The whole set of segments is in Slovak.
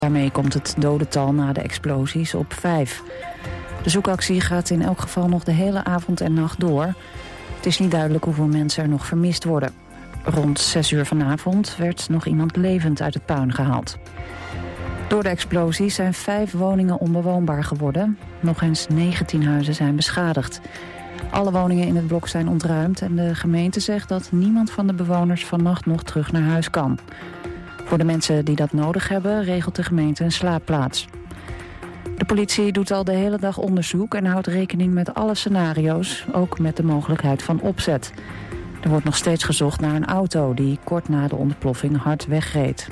Daarmee komt het dodental na de explosies op 5. De zoekactie gaat in elk geval nog de hele avond en nacht door. Het is niet duidelijk hoeveel mensen er nog vermist worden. Rond 6 uur vanavond werd nog iemand levend uit het puin gehaald. Door de explosies zijn 5 woningen onbewoonbaar geworden. Nog eens 19 huizen zijn beschadigd. Alle woningen in het blok zijn ontruimd en de gemeente zegt dat niemand van de bewoners vannacht nog terug naar huis kan. Voor de mensen die dat nodig hebben regelt de gemeente een slaapplaats. De politie doet al de hele dag onderzoek en houdt rekening met alle scenario's, ook met de mogelijkheid van opzet. Er wordt nog steeds gezocht naar een auto die kort na de ontploffing hard wegreed.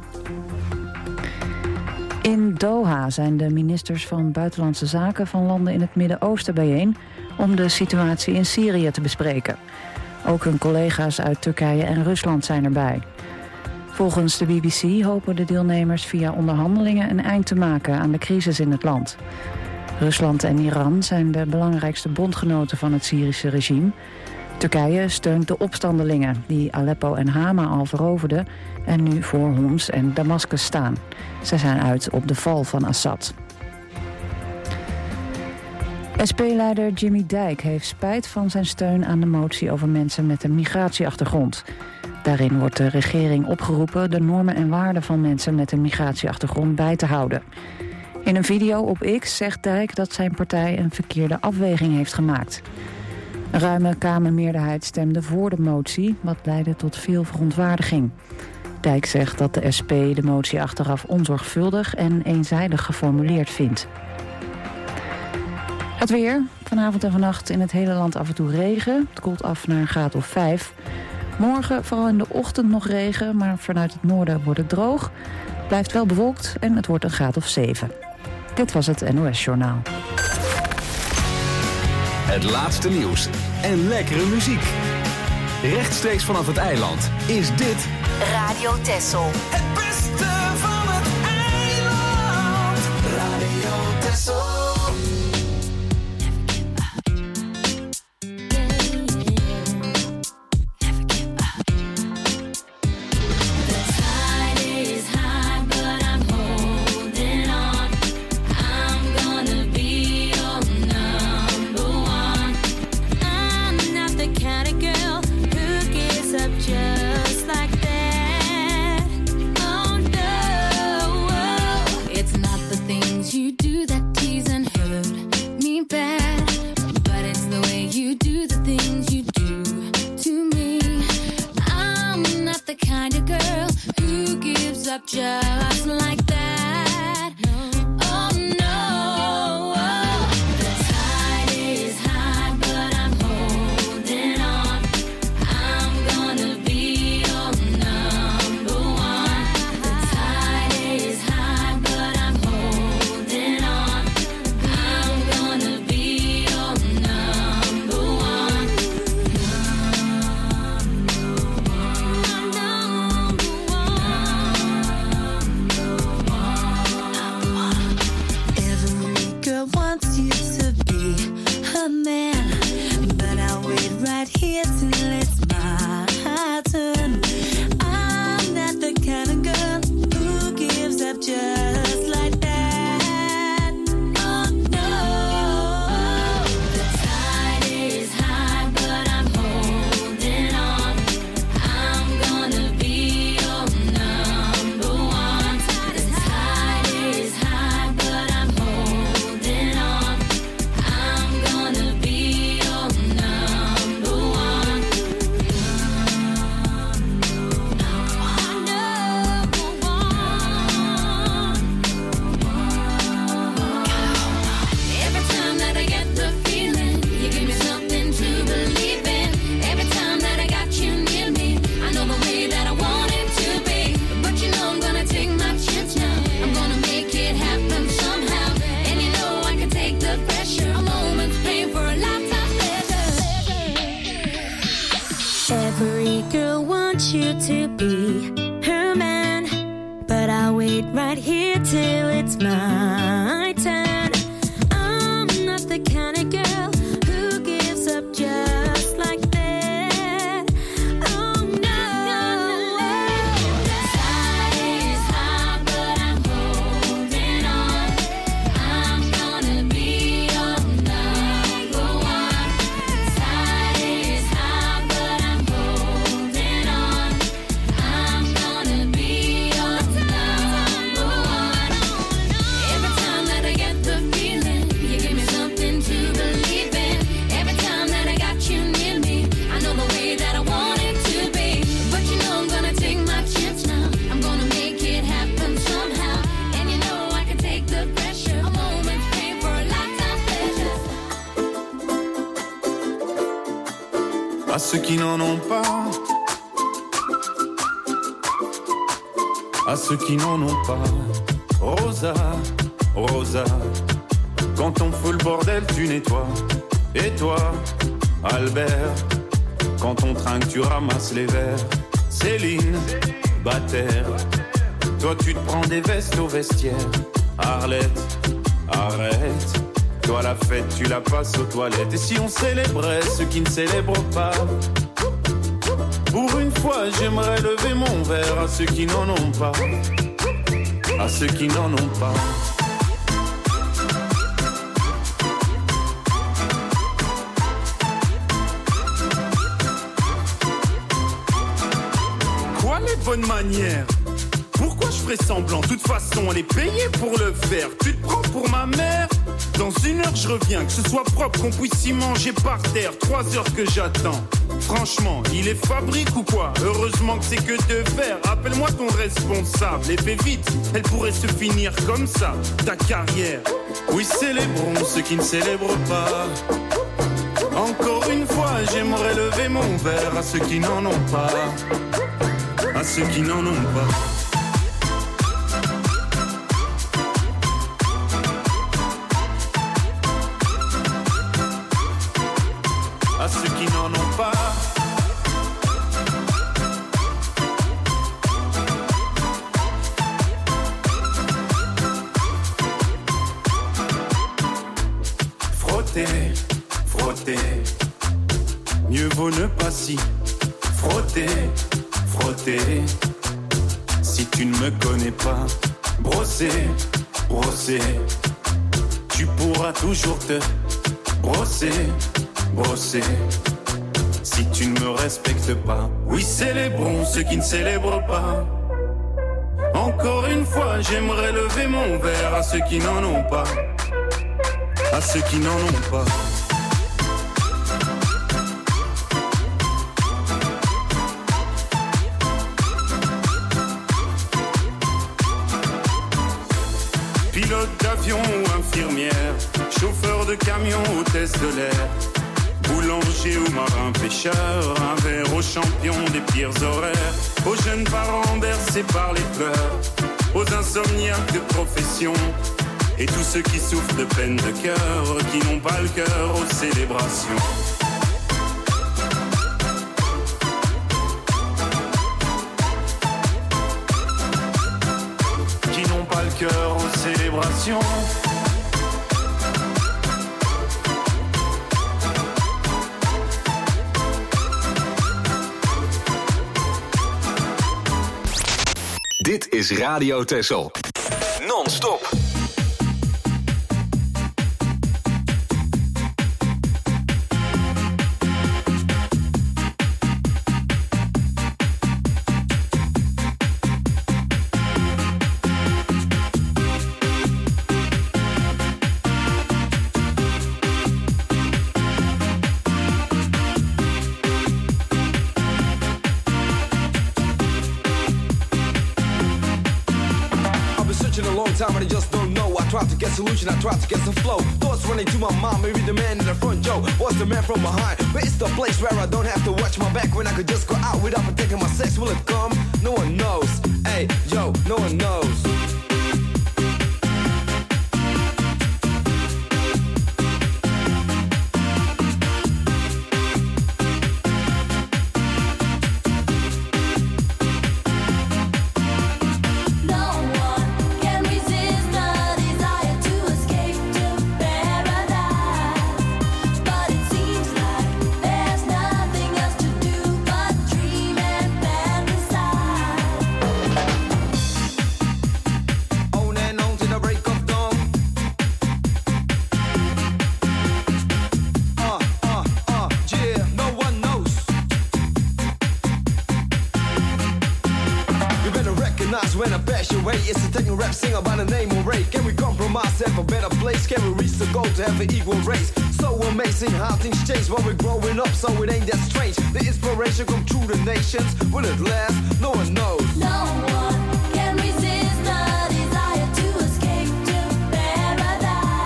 In Doha zijn de ministers van Buitenlandse Zaken van landen in het Midden-Oosten bijeen om de situatie in Syrië te bespreken. Ook hun collega's uit Turkije en Rusland zijn erbij. Volgens de BBC hopen de deelnemers via onderhandelingen een eind te maken aan de crisis in het land. Rusland en Iran zijn de belangrijkste bondgenoten van het Syrische regime. Turkije steunt de opstandelingen die Aleppo en Hama al veroverden en nu voor Homs en Damascus staan. Zij zijn uit op de val van Assad. SP-leider Jimmy Dijk heeft spijt van zijn steun aan de motie over mensen met een migratieachtergrond. Daarin wordt de regering opgeroepen de normen en waarden van mensen met een migratieachtergrond bij te houden. In een video op X zegt Dijk dat zijn partij een verkeerde afweging heeft gemaakt. Een ruime Kamermeerderheid stemde voor de motie, wat leidde tot veel verontwaardiging. Dijk zegt dat de SP de motie achteraf onzorgvuldig en eenzijdig geformuleerd vindt. Het weer. Vanavond en vannacht in het hele land af en toe regen. Het koelt af naar een graad of 5. Morgen vooral in de ochtend nog regen, maar vanuit het noorden wordt het droog. Het blijft wel bewolkt en het wordt een graad of 7. Dit was het NOS Journaal. Het laatste nieuws en lekkere muziek. Rechtstreeks vanaf het eiland is dit Radio Texel. Het beste van het eiland. Radio Texel. Just like that. Oh no, the tide is high, but I'm holding on. I'm gonna be your number one. The tide is high, but I'm holding on. I'm gonna be your number one. Wants you to be her man, but I'll wait right here till it's my turn. I'm not the kind of girl who gives up just like that. Oh no, the tide is high, but I'm holding on. I'm gonna be your number one. The tide is high, but I'm holding on. I'm gonna be your number one. Every time that I get the feeling, you give me something to believe in. Every time that I got you near me, I know the way that I want it to be. But you know I'm gonna take my chance now. I'm gonna make it happen somehow. And you know I can take the pressure. A moment's pain for a lifetime pleasure. Every girl wants you to be her man, but I'll wait right here till it's my turn. I'm not the kind of girl who gives up just like that. Oh no, The tide is high, but I'm holding à ceux qui n'en ont pas, à ceux qui n'en ont pas. Rosa, Rosa, quand on fout le bordel, tu nettoies. Et toi, Albert, quand on trinque, tu ramasses les verres. Céline, Bataire, toi tu te prends des vestes au vestiaire. Arlette, arrête, toi la fête tu la passes aux toilettes. Et si on célébrait ceux qui ne célèbrent pas, pour une fois j'aimerais lever mon verre à ceux qui n'en ont pas, à ceux qui n'en ont pas. Quoi les bonnes manières? Pourquoi je ferais semblant? De toute façon, elle est payée pour le faire. Tu te prends pour ma mère? Dans 1 heure, je reviens. Que ce soit propre, qu'on puisse y manger par terre. 3 heures que j'attends. Franchement, il est fabrique ou quoi? Heureusement que c'est que de faire. Appelle-moi ton responsable. Et fais vite, elle pourrait se finir comme ça, ta carrière. Oui, célébrons ceux qui ne célèbrent pas. Encore une fois, j'aimerais lever mon verre à ceux qui n'en ont pas, à ceux qui n'en ont pas. À ceux qui n'en ont pas. Frotter, frotter, mieux vaut ne pas s'y frotter, frotter. Si tu ne me connais pas, brosser, brosser, tu pourras toujours te brosser, brosser. Si tu ne me respectes pas, oui, célébrons ceux qui ne célèbrent pas. Encore une fois, j'aimerais lever mon verre à ceux qui n'en ont pas, à ceux qui n'en ont pas. Pilote d'avion ou infirmière, chauffeur de camion, hôtesse de l'air, boulanger ou marin pêcheur, un verre aux champions des pires horaires, aux jeunes parents bercés par les pleurs, aux insomniaques de profession, et tous ceux qui souffrent de peine de cœur, qui n'ont pas le cœur aux célébrations. Qui n'ont pas le cœur aux célébrations. Dit is Radio Texel. Non-stop. Time and I just don't know. I try to get solution, I try to get some flow. Thoughts running to my mind, maybe the man in the front, Joe. What's the man from behind? But it's the place where I don't have to watch my back, when I could just go out without protecting my sex. Will it come? No one knows. Hey, yo, no one knows. When I pass your way, it's a techno rap singer by the name of Ray. Can we compromise, have a better place? Can we reach the goal to have an equal race? So amazing how things change when we're growing up, so it ain't that strange. The inspiration come through the nations. Will it last? No one knows. No one can resist the desire to escape to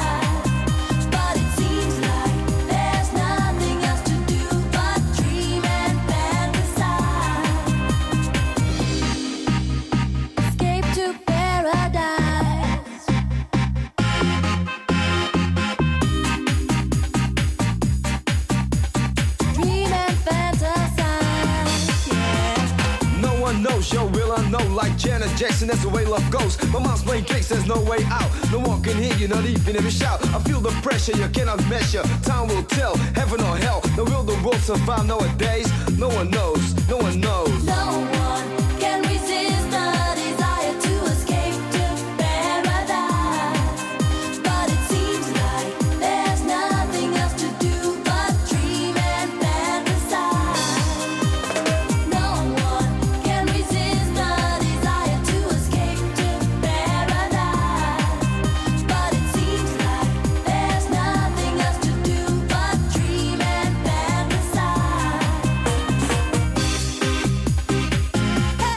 paradise. But it seems like there's nothing else to do but dream like Janet Jackson, that's the way love goes. My mom's playing tricks, there's no way out. No one can hear you, not even if you shout. I feel the pressure you cannot measure. Time will tell, heaven or hell. Now will the world survive nowadays? No one knows, no one knows. No one can resist the desire to escape to paradise. But it seems like there's nothing else to do but dream and fantasize. No one can resist the desire to escape to paradise. But it seems like there's nothing else to do but dream and fantasize.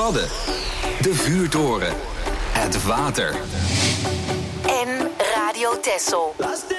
Wadden. De vuurtoren. Het water. En Radio Texel.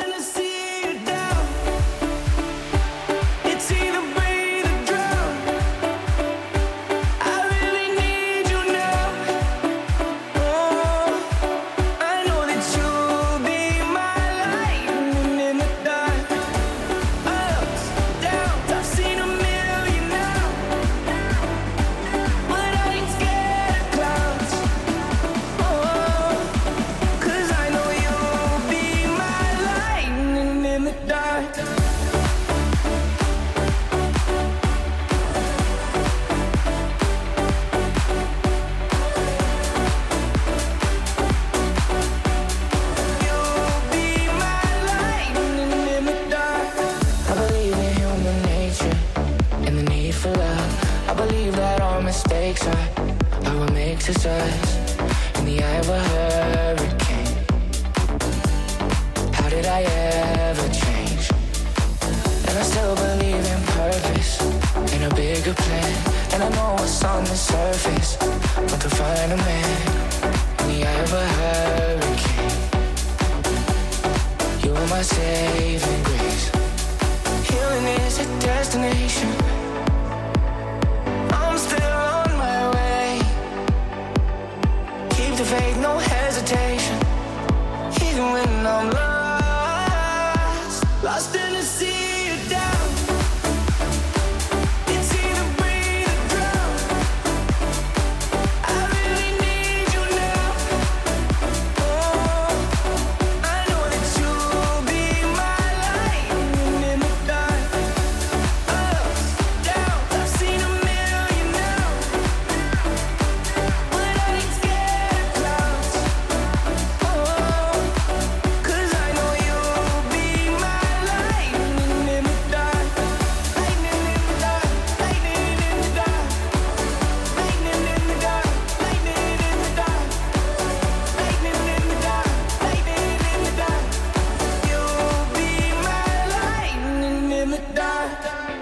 In the eye of a hurricane. How did I ever change? And I still believe in purpose, in a bigger plan. And I know what's on the surface, but to find a man in the eye of a hurricane. You are my saving grace. Healing is a destination. I'm still on my way. Keep the faith, no hesitation. Even when I'm lost, lost in the sea of doubt. It's either breathe or drown. I really need you now. Oh, I know that you'll be my light in the dark. Ups, downs, I've seen a million now. But I ain't scared of clouds. Oh, 'cause I know you'll be my lightning in the dark. Lightning in the dark, lightning in the dark. Lightning in the dark, lightning in the dark. Lightning in the dark, lightning in the dark. You'll be my lightning in the dark.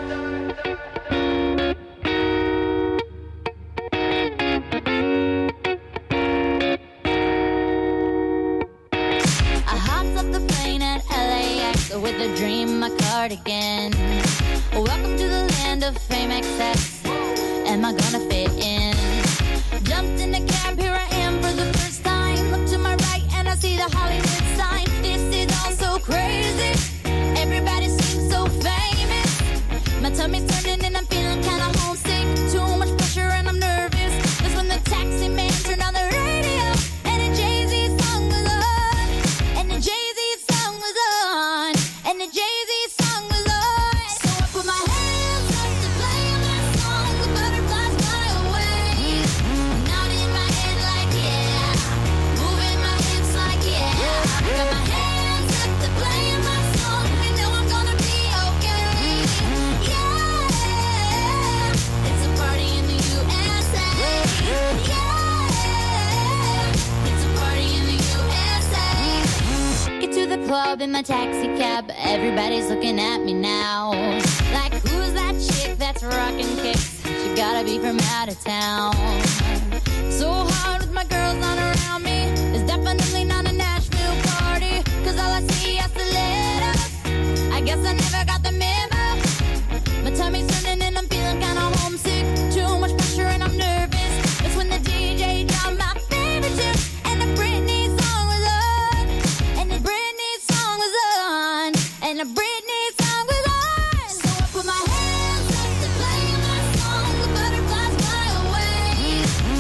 I hopped off the plane at LAX with a dream, my cardigan. Welcome to the land of fame excess. Am I gonna fit in? Jumped in the cab, here I am for the first time. Look to my right and I see the Hollywood sign. This is all so crazy. Everybody seems so famous. My tummy's turning and I'm feeling kinda homesick. Too much pressure and I'm nervous. That's when the taxi man turned on the radio and a Jay-Z song was on. And the Jay-Z song was on. And the Jay-Z song was on. So I put my hands up to play my song. The butterflies fly away. Nodding in my head like yeah. Moving my hips like yeah. I got my hands up to play my song. I know I'm gonna be okay. Yeah. It's a party in the USA. Yeah. It's a party in the USA. Get to the club in my taxi cab. Everybody's looking at me now. Like, who's that chick that's rocking kicks? She gotta be from out of town. So hard with my girls on around me. It's definitely not a Nashville party. 'Cause all I see is the letters. I guess I never got the memo. My tummy's turning and I'm feeling kinda homesick. Too much pressure and I'm nervous. It's when the DJ dropped my favorite tune. And the Britney song was on. And the Britney song was on. And the Britney song was on. So I put my hands up to play my song. The butterflies fly away.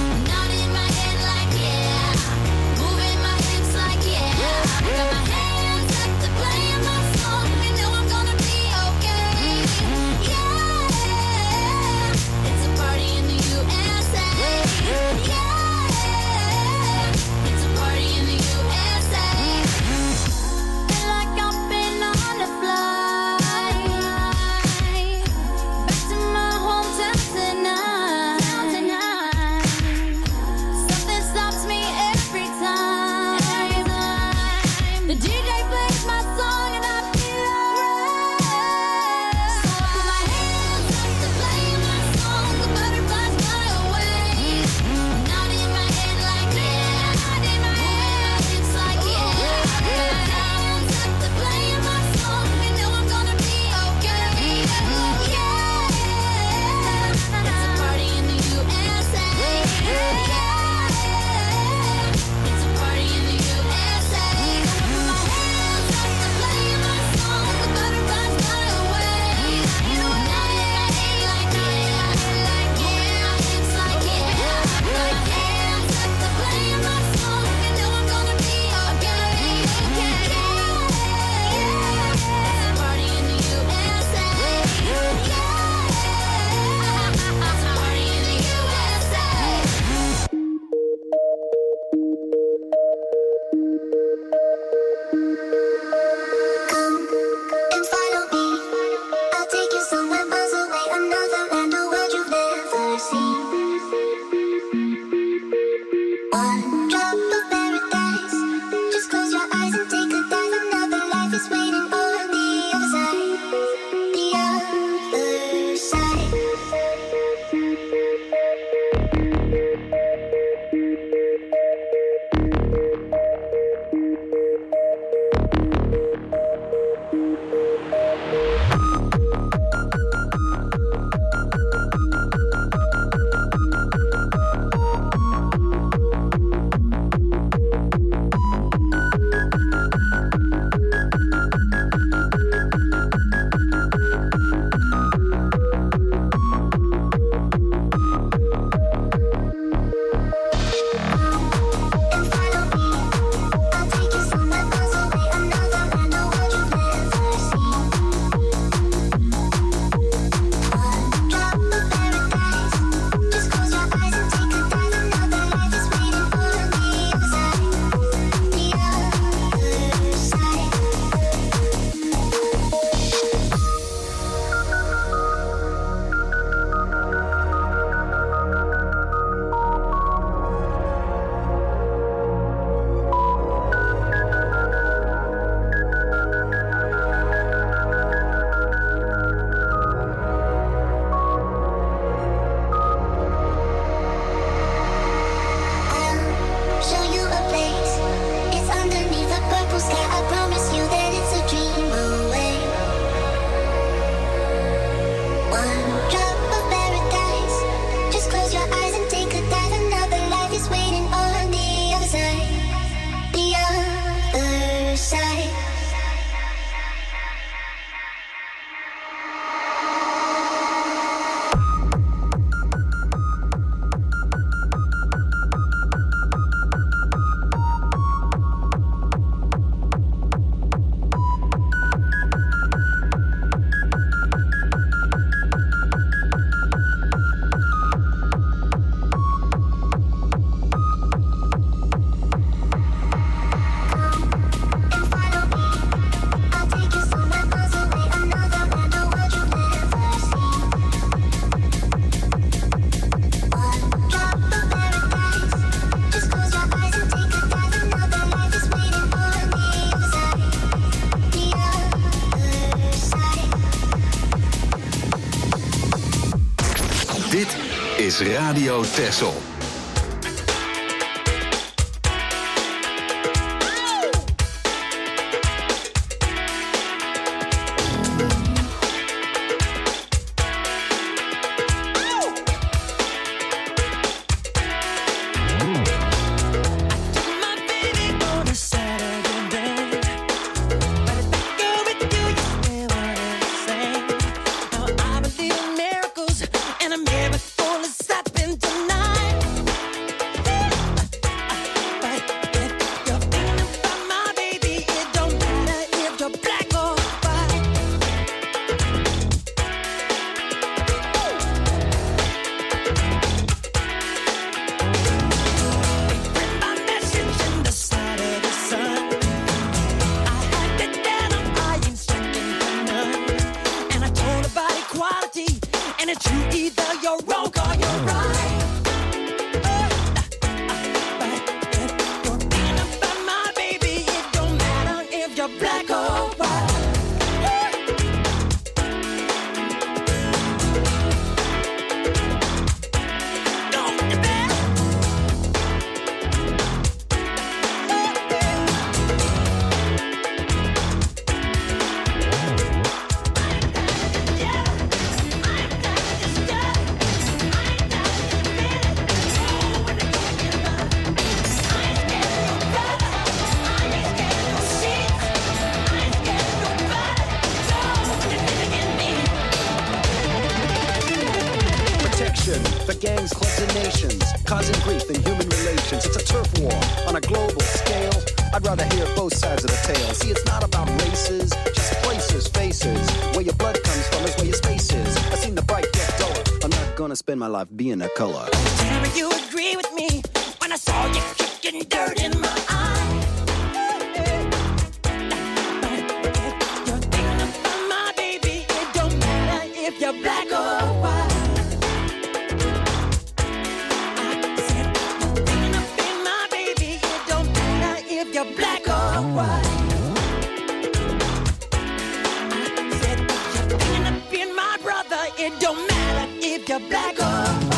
is Radio Texel. Spend my life being a color. Tell me you agree with me when I saw you kicking dirt in my eye. You're thinking about my baby. It don't matter if you're black or white. I said you're thinking about my baby. It don't matter if you're black or white. I said you're thinking about my brother. It don't matter if you're black or white.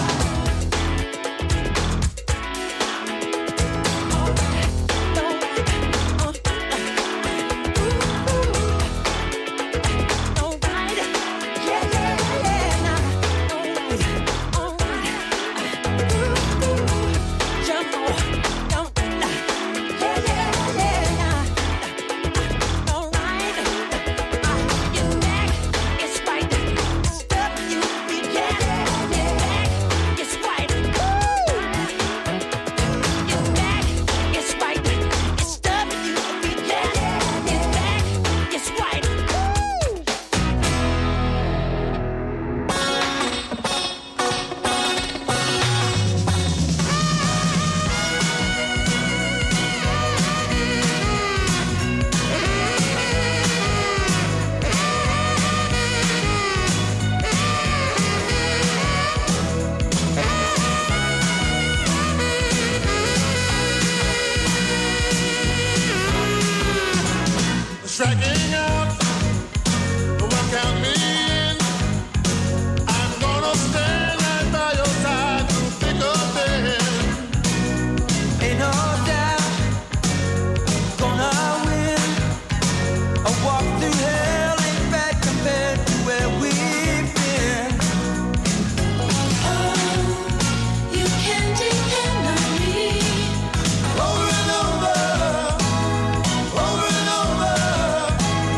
Striking out, what count me in. I'm gonna stand right by your side through thick or thin. Ain't no doubt, gonna win. A walk through hell ain't bad compared to where we've been. Oh, you can depend on me. Over and over, over and over.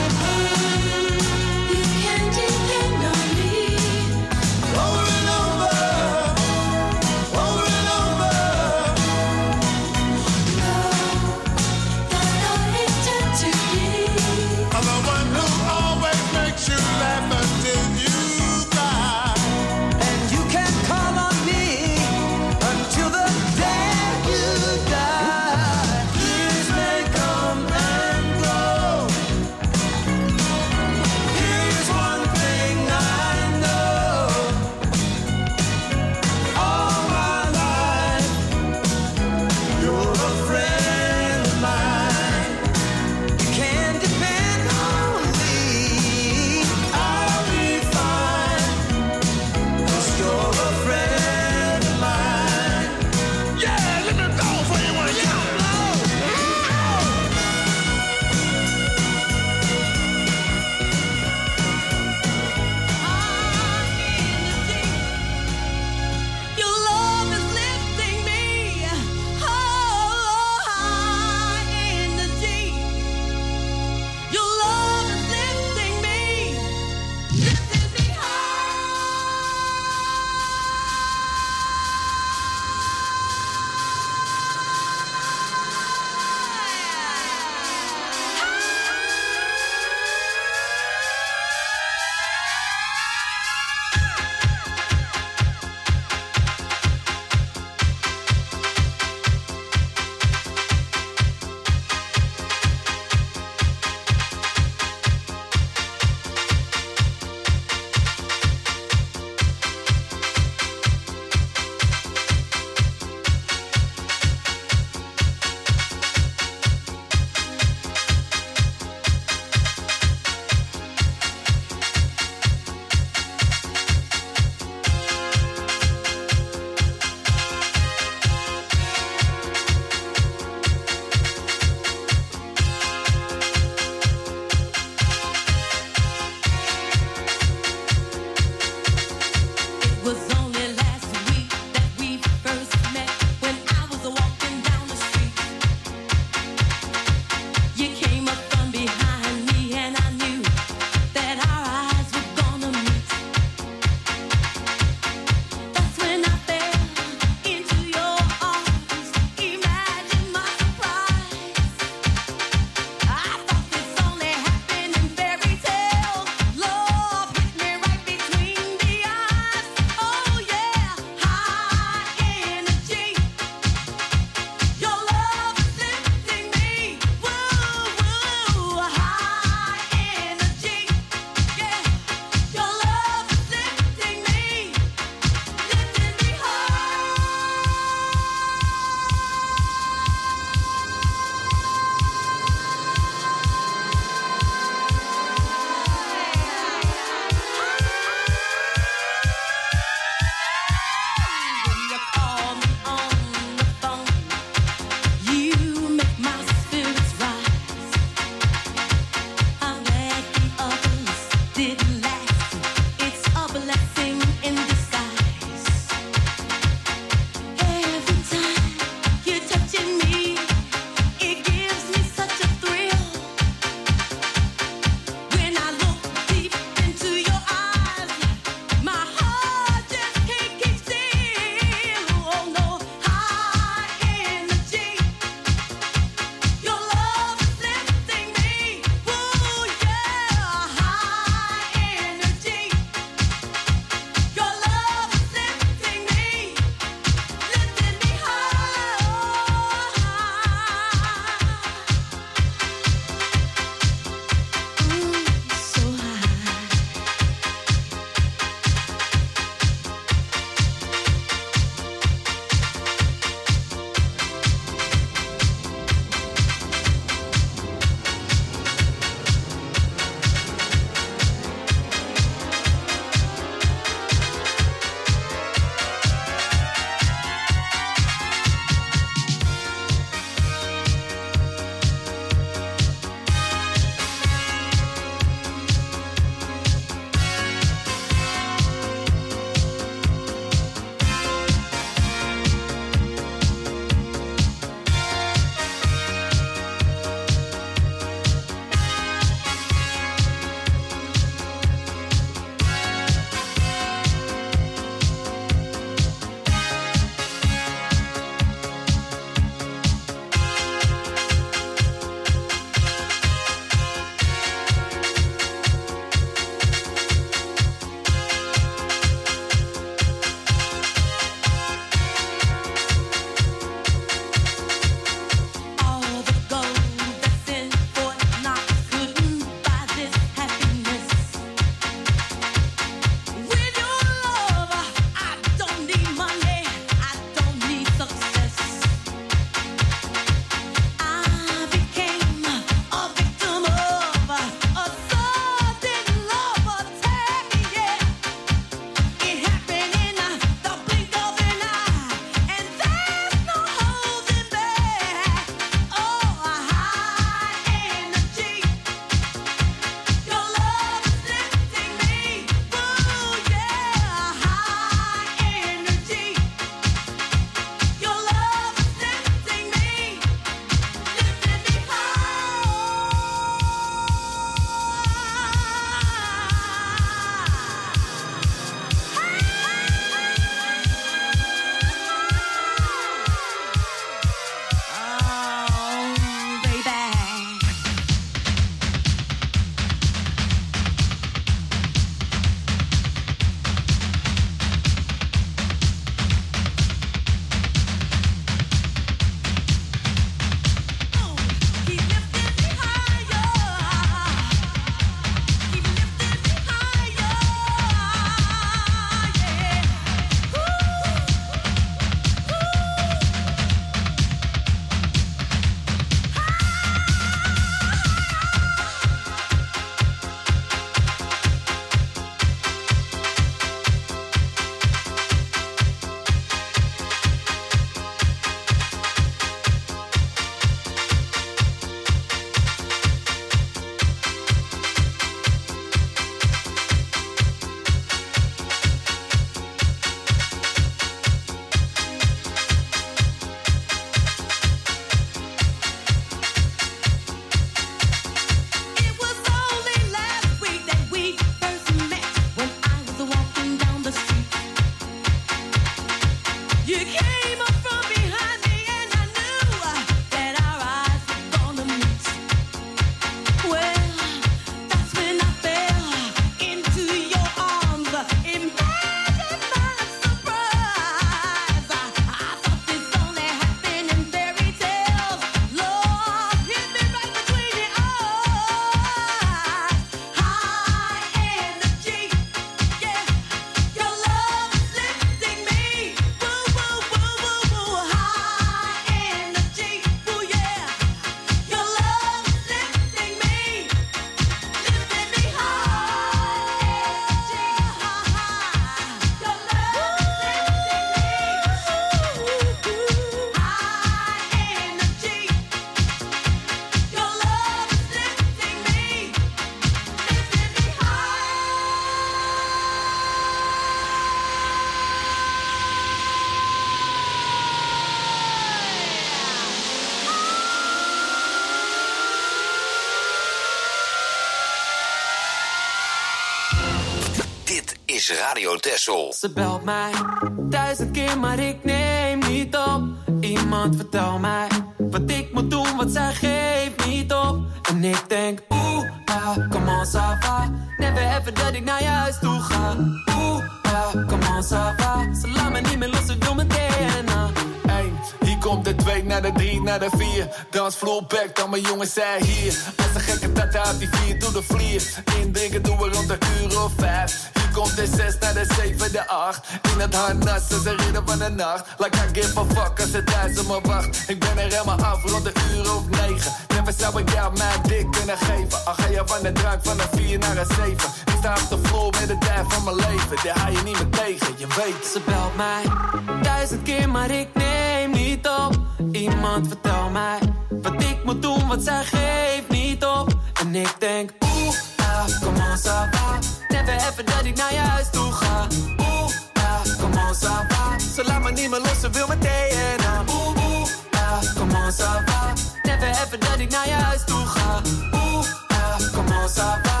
is Radio Texel. Ze belt mij 1000 keer, maar ik neem niet op. Iemand vertel mij wat ik moet doen, want zij geeft niet op. En ik denk, come on, ça va. Never ever dat ik naar je huis toe ga. Come on, ça va. Ze laat me niet meer los, ze wil mijn DNA. Hier komt de 2 naar de 3 naar de 4. Dansvloer back, dan mijn jongens zijn hier. Als een gekke tata uit die 4, doe de vlier. Indrinken doen we rond de uur of 5. Hier komt de 6 naar de 7, de 8. In het harnas, is een ridder van de nacht. Like I give a fuck als het thuis op me wacht. Ik ben er helemaal af rond de uur of 9. Never zou ik jou mijn dik kunnen geven. Al ga je van de drank van een 4 naar een 7. Ik sta op de vloer met de tijd van mijn leven. Die haal je niet meer tegen, je weet. Ze belt mij 1000 keer, maar ik neem niet op. Iemand vertel mij wat ik moet doen, want zij geeft niet op. En ik denk, come on, ça va. Never ever dat ik naar je huis toe ga. Come on, ça va. Ze laat me niet meer los, ze wil mijn DNA. Come on, ça va. Never ever dat ik naar je huis toe ga. Come on, ça va.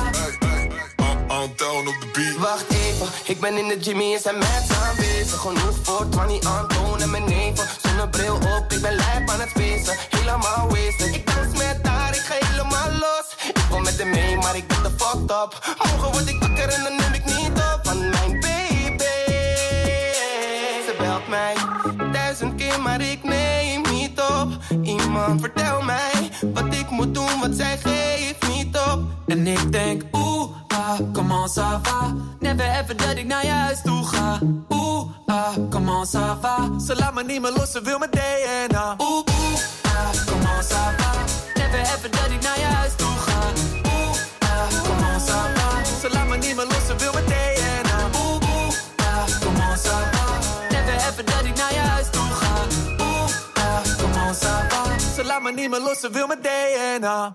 On down op de beat. Wacht even, ik ben in de Jimmy en zijn mensen aanwezig. Genoeg voor 20 Anton en mijn neven. Zonder bril op, ik ben lijp aan het feesten. Helemaal wasted, ik dans met haar, ik ga helemaal los. Ik wil met hem mee, maar ik ben te fucked up. Morgen word ik wakker en dan neem ik niet op van mijn baby. Ze belt mij 1000 keer, maar ik neem niet op. Iemand vertel mij wat ik moet doen, want zij geeft niet op. En ik denk, come on, ça va. Never ever dat ik naar je huis toe ga. Come on, ça va. Ze laat me niet meer los, ze wil mijn DNA. Come on, ça va. Never ever dat ik naar je huis toe ga. Come on, ça va. Ze laat me niet meer los, ze wil mijn DNA. Come on, ça va. Never ever dat ik naar je huis toe ga. Come on, ça va. Ze laat me niet meer los, ze wil mijn DNA.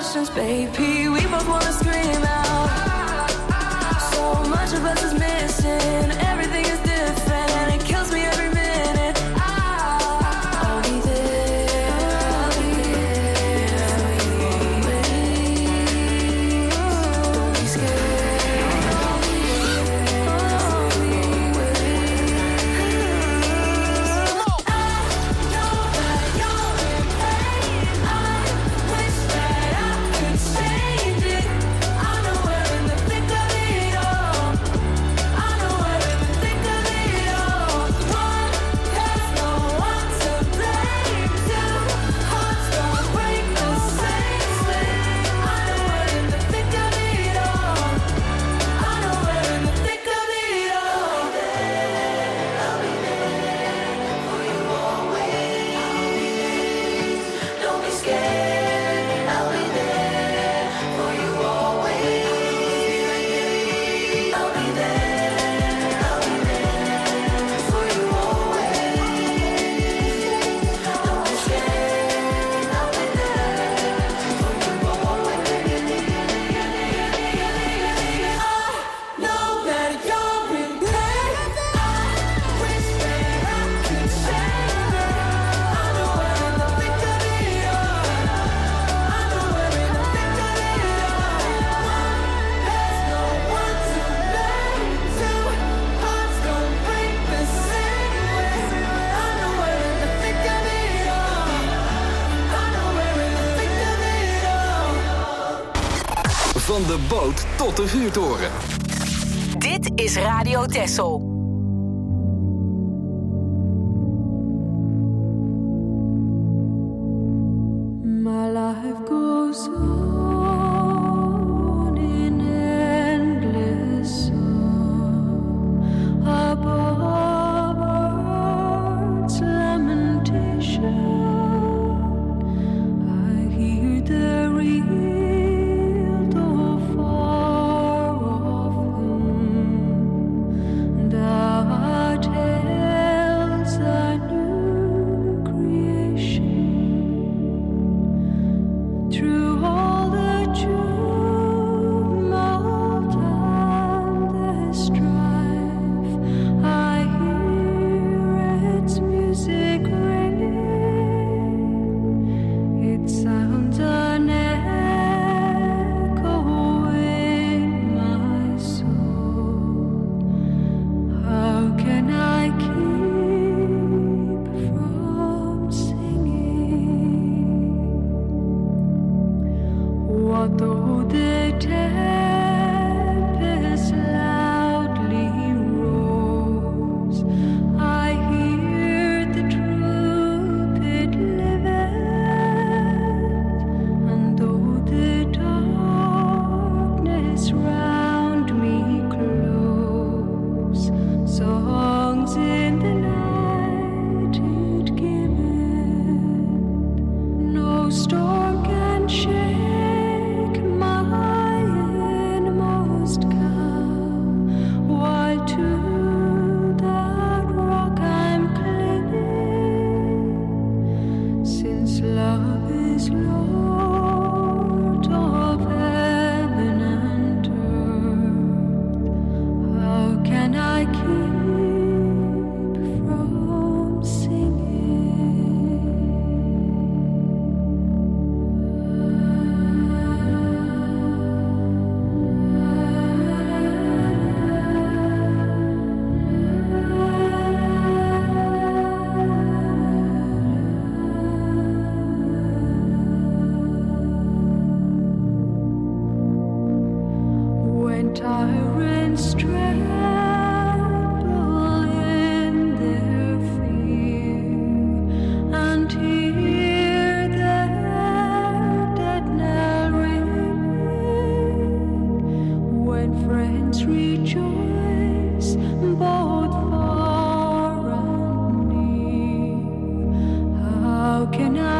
emotions, baby. We both wanna scream out. So much of us is missing. Everything is different and it kills me every minute. I'll be there. I'll be there for you always. Don't be scared. I'll be there. I'll be waiting. I know that you're in pain. I wish that I could change it. I know we're in the thick of it all. I know we're in the thick of it all. One has no one to blame. Two hearts don't break the same way. I know we're in the thick of it all. I know we're in the thick of it all. I'll be there for you always. Don't be scared. I'll be there for you always. I'll be there. I'll be there for you always. Don't be scared. I'll be there for you always. I know that you're in pain. I wish that I could change it. I know we're in the thick of it all. I know we're in the thick of it all. There's no one to blame. Two hearts don't break the same way. I know we're in the thick of it all. I know we're in the thick of it all. Van de boot tot de vuurtoren. Dit is Radio Texel. My life goes on in endless song above earth's lamentation. I hear the real though far off hymn that tells a new creation. Through all the tumult and the strife, I hear its music ringing. It sounds an echo in my soul. How can I keep from singing? What though the tempest loudly roars? I hear the trumpet liveth, and though the darkness round me close, songs in the night it giveth. No storm can shake my inmost calm, while to that rock I'm clinging. Since love is Lord of heaven and earth, how can I keep from when tyrants tremble in their fear and hear their dead knell ringing, when friends rejoice both far and near, how can I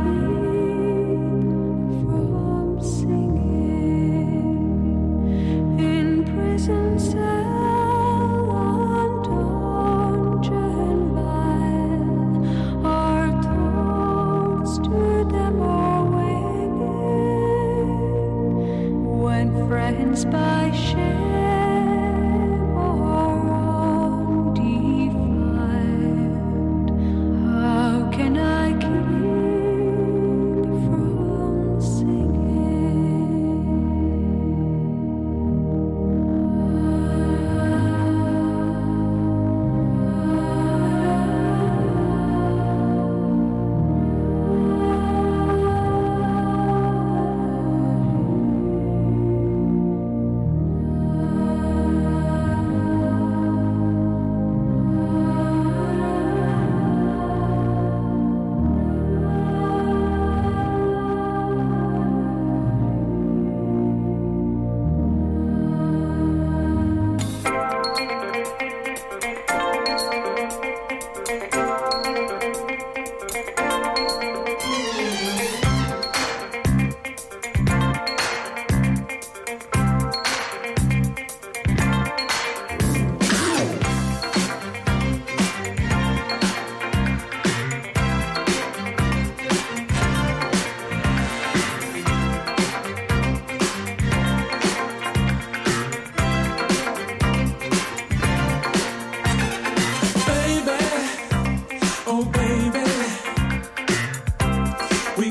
keep from singing? In prison cell and friends by shame or undefined. How can I keep from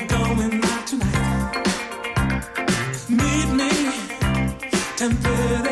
and